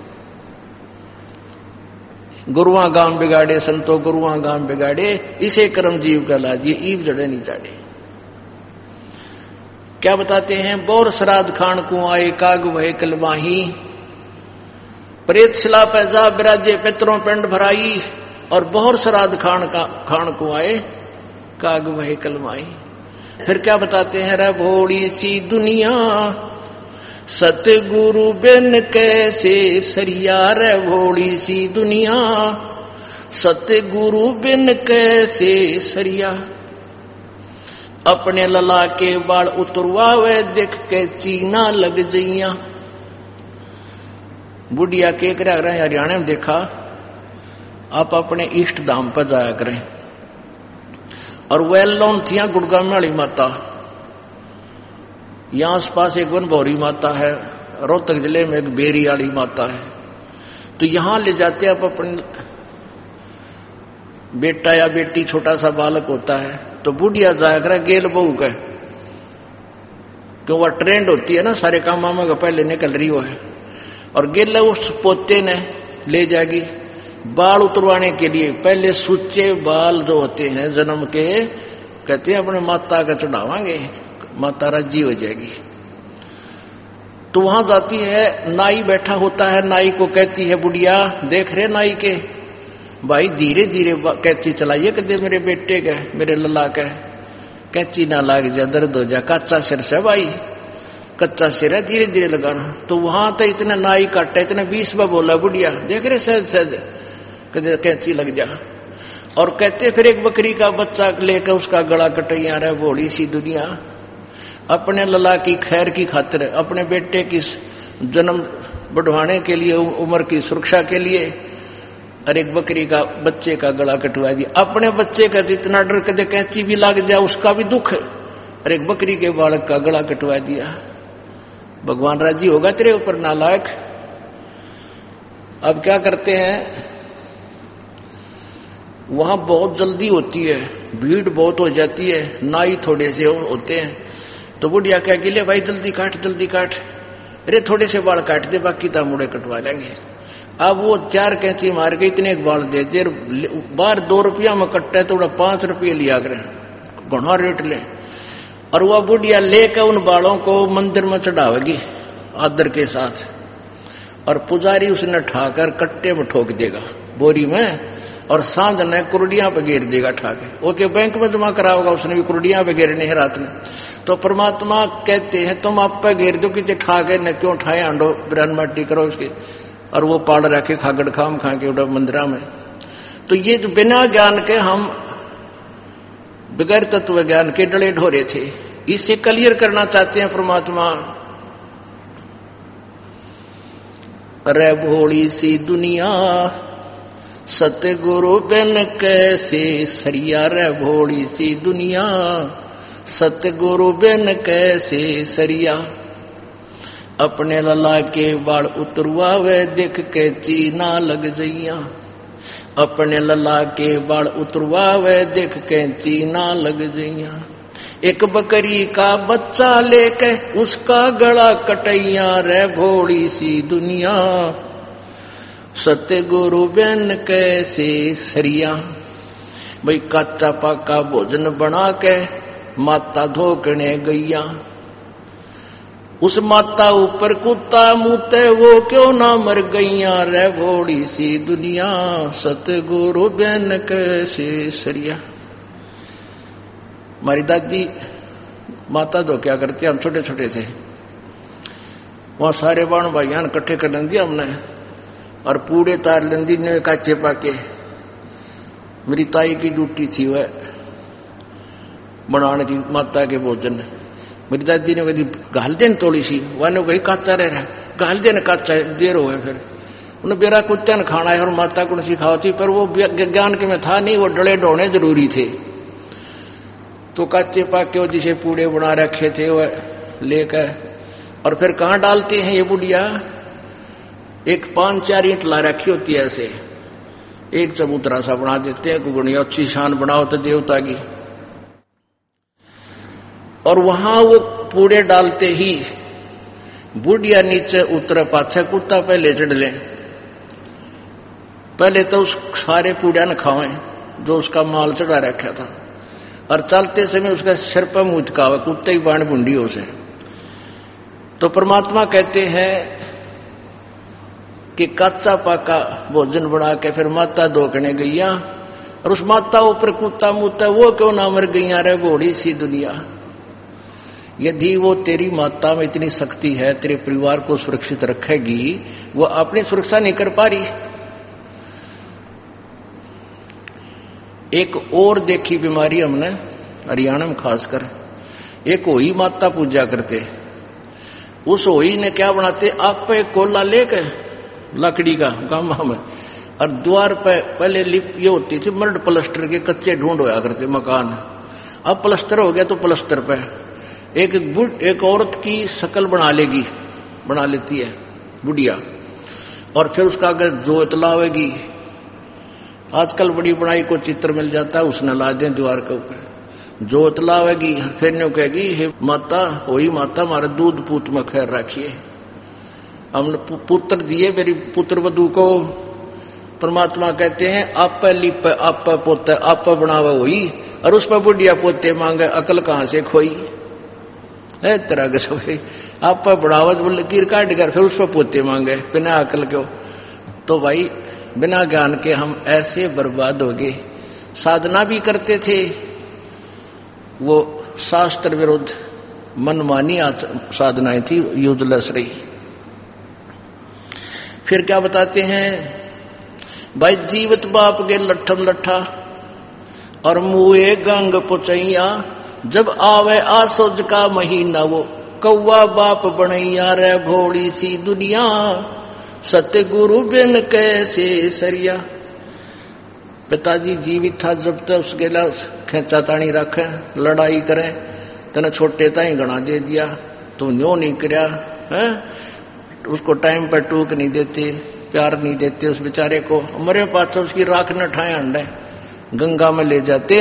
गुरुआ गांव बिगाड़े संतो, गुरुआ गांव बिगाड़े, इसे कर्म जीव का लाजिए, ईब जड़े नहीं चाड़े। क्या बताते हैं, बोर श्राद्ध खान को आए, काग वह कलमाही, प्रेत शिला पैजा बिराजे पितरों पिंड भराई, और बोर श्राद्ध खान को आए, काग वह कलमाही। फिर क्या बताते हैं, रे भोड़ी सी दुनिया सतगुरु बिन कैसे सरिया, रे भोड़ी सी दुनिया सतगुरु बिन कैसे सरिया। अपने लला के बाल उतरवावे, देख के चीना लग जइया। बुढ़िया के करा रहे हरियाणा में देखा, आप अपने इष्ट धाम पर जाया करें, और वेल लोन थिया गुड़गांव वाली माता, यहाँ आस पास एक वनभौरी माता है, रोहतक जिले में एक बेरी वाली माता है। तो यहां ले जाते आप अपने बेटा या बेटी, छोटा सा बालक होता है तो बुढ़िया जाया करा गेल बहू का, क्यों वह ट्रेंड होती है ना, सारे काम मामा का पहले निकल रही हो है। और गेल उस पोते ने ले जाएगी बाल उतरवाने के लिए। पहले सुच्चे बाल जो होते हैं जन्म के, कहते हैं अपने माता का चढ़ावांगे, माता राजी हो जाएगी। तो वहां जाती है, नाई बैठा होता है, नाई को कहती है बुढ़िया, देख रहे नाई के भाई धीरे धीरे कैंची चलाइए, कहते मेरे बेटे का, मेरे लल्ला का, कैंची ना लाग जा, दर्द हो जा, कच्चा सिर से भाई, कच्चा सिर है, धीरे धीरे लगाना। तो वहां तो इतने नाई काटे, इतने 20 बार बोला बुढ़िया, देख रहे सहज सहज, कहते कैंची लग जा। और कहते फिर एक बकरी का बच्चा लेकर उसका गला कटैया रहे, भोली सी दुनिया, अपने लला की खैर की खातिर, अपने बेटे की जन्म बढ़वाने के लिए, उम्र की सुरक्षा के लिए, और एक बकरी का बच्चे का गला कटवा दिया। अपने बच्चे का जितना डर, कदे कैंची भी लग जाए उसका भी दुख, और एक बकरी के बालक का गला कटवा दिया। भगवान राजी होगा तेरे ऊपर नालायक। अब क्या करते हैं, वहां बहुत जल्दी होती है, भीड़ बहुत हो जाती है, नाई थोड़े से होते हैं। तो बुढ़िया कह के ले भाई जल्दी काट, जल्दी काट, अरे थोड़े से बाल काट दे, बाकी तो मुड़े कटवा लेंगे। अब वो 4 कैंची मार के इतने एक बाल दे दे, बार 2 रुपया में कट्टा है तो 5 रुपये लिया करें, घना रेट ले। और वह बुढ़िया लेकर उन बालों को मंदिर में चढ़ावेगी आदर के साथ, और पुजारी उसने ठाकर कट्टे में ठोक देगा बोरी में, और सांझ ने कुर्डियां पे घेर देगा ठाके, ओके बैंक में जमा कराओगा, उसने भी कुर्डियां पे घेरने है रात में। तो परमात्मा कहते हैं तुम आप पे घेर दो, कि ठाके न क्यों ठाए, आंडो बिरान माटी करो उसके, और वो पाड़ रखे खागड़ खाम खा के उड़ा मंदिरा में। तो ये जो बिना ज्ञान के हम बगैर तत्व ज्ञान के डले ढोरे थे, इसे क्लियर करना चाहते हैं परमात्मा। रे भोली सी दुनिया सतगुरु बिन कैसे सरिया, रे भोली सी दुनिया सतगुरु बिन कैसे सरिया। अपने लला के बाल उतरवावे देख के चीना लग जइया, अपने लला के बाल उतरवावे देख के चीना लग जइया। एक बकरी का बच्चा लेके उसका गला कटैया, रे भोली सी दुनिया सतगुरु बिन कैसे सरिया। भाई कच्चा पक्का भोजन बना के माता धोकने गैया, उस माता ऊपर कुत्ता मुते वो क्यों ना मर गईया, रे भोली सी दुनिया सतगुरु बिन कैसे सरिया। हमारी दादी माता तो क्या करती, हम छोटे छोटे थे, वहां सारे बाण भाइयान इकट्ठे कर लेंदी हमने, और पूरे तार लेंदी ने काचे पाके। मेरी ताई की ड्यूटी थी वह बनाने की माता के भोजन। मेरी दादी ने कही घाल देन थोड़ी सी, वन कही काचा रह रहा, घाल देन काचा, देर हो है। फिर उन्हें बेरा कुत्ते ने खाना है और माता को सिखाओ थी, पर वो ज्ञान के में था नहीं, वो डले ढोने जरूरी थे। तो काचे पाके जिसे पूड़े बना रखे थे वह लेकर, और फिर कहाँ डालते हैं ये बुढ़िया, एक 5-4 ईंट ला रखी होती है ऐसे, एक चबूतरा सा बना देते हैं, गुगुनिया अच्छी शान बनाओ तो देवता की। और वहां वो पूड़े डालते ही बुढ़िया नीचे उतर पाछे, कुत्ता पहले चढ़ ले। पहले तो उस सारे पूड़िया न खावें जो उसका माल चढ़ा रखा था, और चलते समय उसका सिर पर मुंह चकावे, कुत्ते की बाण बुंडी हो से। तो परमात्मा कहते हैं कि कच्चा पाका भोजन बना के फिर माता धोकने गईया, और उस माता ऊपर कुत्ता मुत्ता वो क्यों ना मर गईया, रे घोड़ी सी दुनिया। यदि वो तेरी माता में इतनी शक्ति है, तेरे परिवार को सुरक्षित रखेगी, वो अपनी सुरक्षा नहीं कर पा रही। एक और देखी बीमारी हमने हरियाणा में खासकर, एक होई माता पूजा करते, उस होई ने क्या बनाते, आप पे एक कोला लेके लकड़ी का गामा में, और द्वार पे पहले लिप ये होती थी मर्ड प्लास्टर के, कच्चे ढूंढ होया करते मकान। अब प्लास्टर हो गया तो प्लास्टर पे एक औरत की शक्ल बना लेती है बुढ़िया, और फिर उसका अगर जोत लावेगी, आजकल बड़ी बनाई को चित्र मिल जाता है, उसने ला दें दीवार के ऊपर, जोत लावेगी, फिर न्यू कहेगी हे माता, वही माता हमारे दूध पूत में खैर रखिए, हमने पुत्र दिए मेरी पुत्र वधू को। परमात्मा कहते हैं आप लिप आप पोते आप बनावा वही, और उस पर बुढ़िया पोते मांगे, अकल कहां से खोई है तरह के सब आप बढ़ावत लकीर काट कर फिर उस पर पोते मांगे बिना अकल के। तो भाई बिना ज्ञान के हम ऐसे बर्बाद हो गए। साधना भी करते थे, वो शास्त्र विरुद्ध मनमानी साधनाएं थी, यूजलेस रही। फिर क्या बताते हैं भाई, जीवित बाप के लट्ठम लट्ठा और मुए गंग पुचैया, जब आवे आसोज का महीना वो कौवा बाप बनैया रे भोड़ी सी दुनिया, सतगुरु बिन कैसे सरिया। पिताजी जीवित था जब तक उसके लिए खेचा तानी रखे, लड़ाई करे, तेने छोटे ताई गणा दे दिया, तू न्यों नहीं करया है, उसको टाइम पर टूक नहीं देते, प्यार नहीं देते उस बेचारे को, मरे पास उसकी राख न ठाए अंडे गंगा में ले जाते।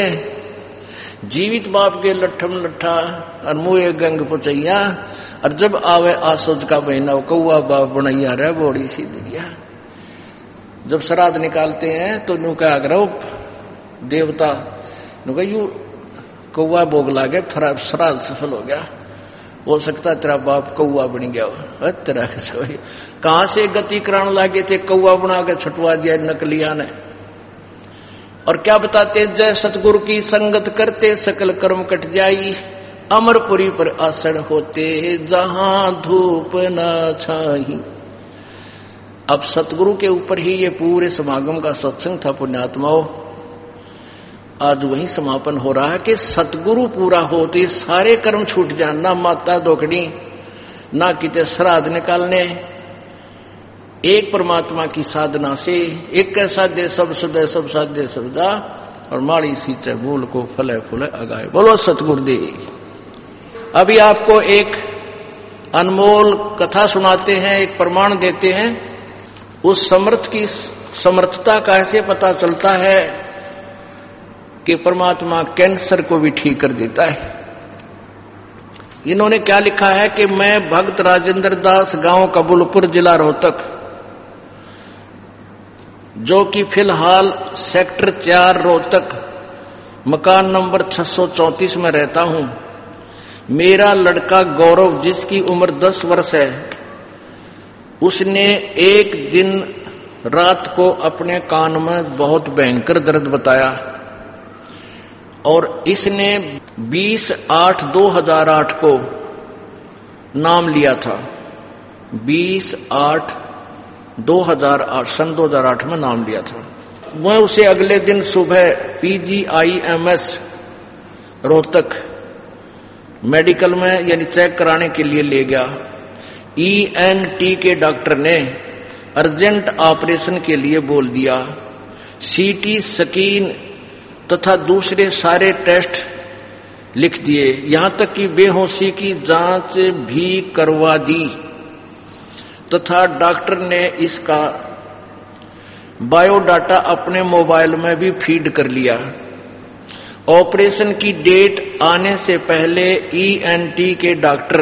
जीवित बाप के लट्ठम लट्ठा और मुए गंग पुचैया, और जब आवे आसोज का महीना कौआ बाप बनैया रे बोड़ी सी दुनिया। जब श्राद्ध निकालते हैं तो न्यू क्या करो देवता नु यू कौआ भोग लागे, थोड़ा श्राद्ध सफल हो गया, हो सकता तेरा बाप कौआ बन गया हो। तेरा कहां से गति कराने लागे थे, कौआ बना के छुटवा दिया नकलिया ने। और क्या बताते, जय सतगुरु की संगत करते सकल कर्म कट जाई, अमरपुरी पर आसन होते जहां धूप न छाई। अब सतगुरु के ऊपर ही ये पूरे समागम का सत्संग था पुण्यात्माओं। आज वही समापन हो रहा है कि सतगुरु पूरा हो तो ये सारे कर्म छूट जाए, ना माता दोकड़ी ना किते श्राद्ध निकालने, एक परमात्मा की साधना से एक कैसा दे सब सदे सब साध्य सबदा, और माड़ी सींचे मूल को फले फूले अगाए। बोलो सतगुरुदेव। अभी आपको एक अनमोल कथा सुनाते हैं, एक प्रमाण देते हैं। उस समर्थ की समर्थता का ऐसे पता चलता है कि परमात्मा कैंसर को भी ठीक कर देता है। इन्होंने क्या लिखा है कि मैं भक्त राजेंद्र दास, गांव कबूलपुर, जिला रोहतक, जो कि फिलहाल सेक्टर 4 रोहतक मकान नंबर 634 में रहता हूं। मेरा लड़का गौरव, जिसकी उम्र 10 वर्ष है, उसने एक दिन रात को अपने कान में बहुत भयंकर दर्द बताया और इसने 20/8/2008 को नाम लिया था। 20/8/2008 सन 2008 में नाम लिया था। वह उसे अगले दिन सुबह PGIMS रोहतक मेडिकल में यानी चेक कराने के लिए ले गया। ENT के डॉक्टर ने अर्जेंट ऑपरेशन के लिए बोल दिया। CT स्कैन तथा दूसरे सारे टेस्ट लिख दिए, यहां तक कि बेहोशी की जांच भी करवा दी तथा डॉक्टर ने इसका बायोडाटा अपने मोबाइल में भी फीड कर लिया। ऑपरेशन की डेट आने से पहले ENT के डॉक्टर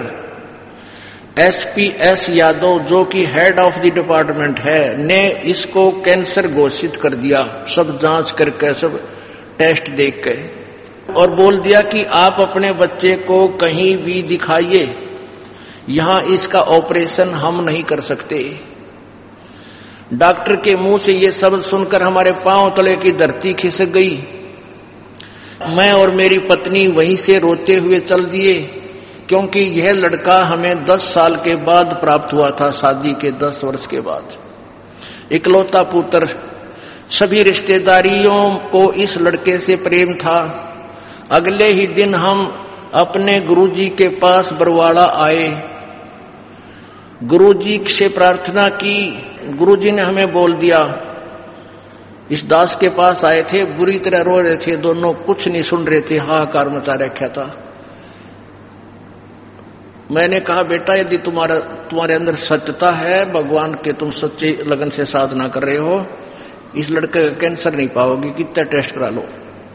SPS यादव, जो कि हेड ऑफ द डिपार्टमेंट है, ने इसको कैंसर घोषित कर दिया। सब जांच करके, सब टेस्ट देख के, और बोल दिया कि आप अपने बच्चे को कहीं भी दिखाइए, यहां इसका ऑपरेशन हम नहीं कर सकते। डॉक्टर के मुंह से ये शब्द सुनकर हमारे पांव तले की धरती खिसक गई। मैं और मेरी पत्नी वहीं से रोते हुए चल दिए, क्योंकि यह लड़का हमें 10 साल के बाद प्राप्त हुआ था, शादी के 10 वर्ष के बाद। इकलौता पुत्र, सभी रिश्तेदारियों को इस लड़के से प्रेम था। अगले ही दिन हम अपने गुरुजी के पास बरवाड़ा आए। गुरुजी से प्रार्थना की। गुरुजी ने हमें बोल दिया, इस दास के पास आए थे, बुरी तरह रो रहे थे दोनों, कुछ नहीं सुन रहे थे, हाहाकार मचा रखा था। मैंने कहा बेटा यदि तुम्हारे अंदर सत्यता है, भगवान के तुम सच्चे लगन से साधना कर रहे हो, इस लड़के का कैंसर नहीं पाओगी, कितना टेस्ट करा लो।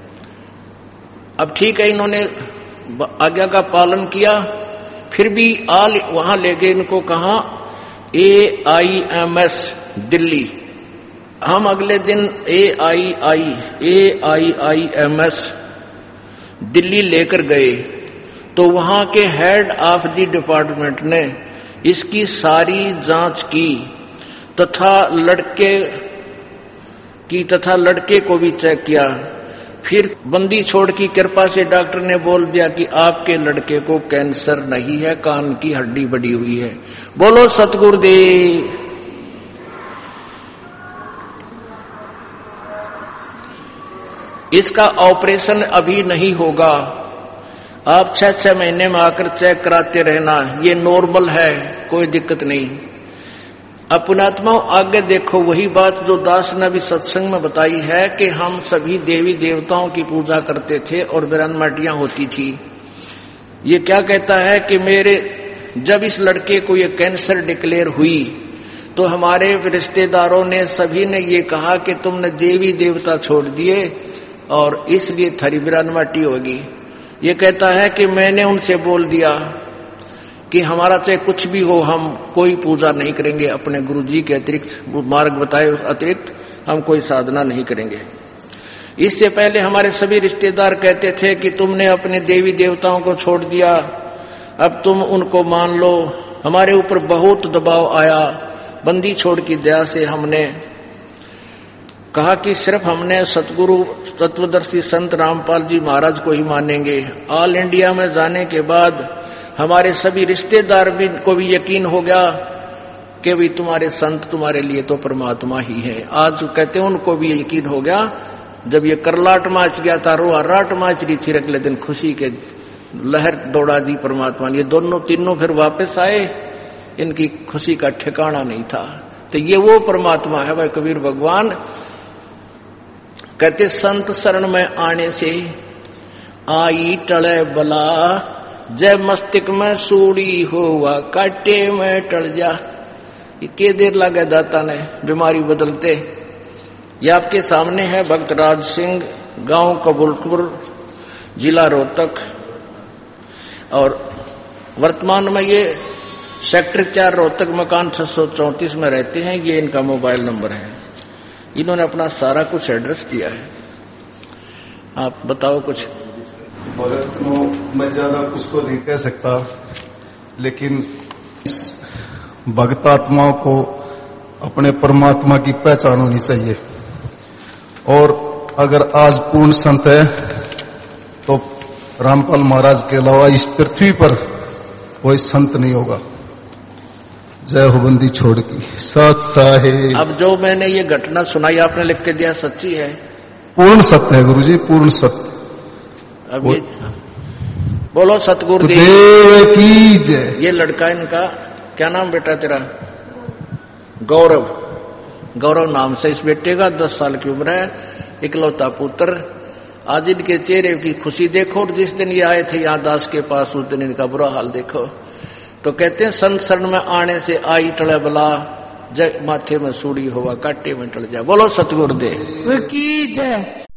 अब ठीक है, इन्होंने आज्ञा का पालन किया, फिर भी वहां ले गए इनको, कहा AIMS दिल्ली। हम अगले दिन AIIMS दिल्ली लेकर गए, तो वहां के हेड ऑफ द डिपार्टमेंट ने इसकी सारी जांच की तथा लड़के को भी चेक किया। फिर बंदी छोड़ की कृपा से डॉक्टर ने बोल दिया कि आपके लड़के को कैंसर नहीं है, कान की हड्डी बढ़ी हुई है। बोलो सतगुरुदेव। इसका ऑपरेशन अभी नहीं होगा, आप 6-6 महीने में आकर चेक कराते रहना, ये नॉर्मल है, कोई दिक्कत नहीं। अपनात्मा आगे देखो, वही बात जो दास ने भी सत्संग में बताई है कि हम सभी देवी देवताओं की पूजा करते थे और विरानमाटियां होती थी। ये क्या कहता है कि जब इस लड़के को ये कैंसर डिक्लेयर हुई तो हमारे रिश्तेदारों ने सभी ने ये कहा कि तुमने देवी देवता छोड़ दिए और इसलिए थारी विरानमाटी होगी। ये कहता है कि मैंने उनसे बोल दिया कि हमारा चाहे कुछ भी हो, हम कोई पूजा नहीं करेंगे, अपने गुरुजी के अतिरिक्त, मार्ग बताए उस अतिरिक्त हम कोई साधना नहीं करेंगे। इससे पहले हमारे सभी रिश्तेदार कहते थे कि तुमने अपने देवी देवताओं को छोड़ दिया, अब तुम उनको मान लो। हमारे ऊपर बहुत दबाव आया, बंदी छोड़ की दया से हमने कहा कि सिर्फ हमने सतगुरु तत्वदर्शी संत रामपाल जी महाराज को ही मानेंगे। ऑल इंडिया में जाने के बाद हमारे सभी रिश्तेदार को भी यकीन हो गया कि भाई तुम्हारे संत तुम्हारे लिए तो परमात्मा ही है। आज कहते हैं उनको भी यकीन हो गया, जब ये करलाट माच गया था, रोहाराट माच रही थी, अगले दिन खुशी के लहर दौड़ा दी परमात्मा ने। ये दोनों तीनों फिर वापस आए, इनकी खुशी का ठिकाना नहीं था। तो ये वो परमात्मा है भाई। कबीर भगवान कहते संत शरण में आने से आई टले बला, जय मस्तिष्क में सूड़ी हुआ काटे में टल जा। ये के देर लगे दाता ने बीमारी बदलते। ये आपके सामने है भक्त राज सिंह, गांव कबूलपुर, जिला रोहतक, और वर्तमान में ये सेक्टर 4 रोहतक मकान 634 में रहते हैं। ये इनका मोबाइल नंबर है। इन्होंने अपना सारा कुछ एड्रेस दिया है। आप बताओ कुछ। भगत को मैं ज्यादा कुछ तो नहीं कह सकता, लेकिन इस भक्त आत्माओं को अपने परमात्मा की पहचान होनी चाहिए। और अगर आज पूर्ण संत है तो रामपाल महाराज के अलावा इस पृथ्वी पर कोई संत नहीं होगा। जय हो बंदी छोड़ की सत साहेब। अब जो मैंने ये घटना सुनाई आपने लिख के दिया, सच्ची है? पूर्ण सत्य है गुरुजी, पूर्ण सत्य। अब ये बोलो सतगुरु देव की जय। ये लड़का, इनका क्या नाम बेटा तेरा? गौरव। गौरव नाम से इस बेटे का 10 साल की उम्र है, इकलौता पुत्र। आज इनके चेहरे की खुशी देखो, और जिस दिन ये आए थे यहाँ दास के पास, उस दिन इनका बुरा हाल देखो। तो कहते हैं संत शरण में आने से आई टले बला, जय माथे में सूड़ी हुआ काटे में टल जा। बोलो सतगुरुदेव की जय।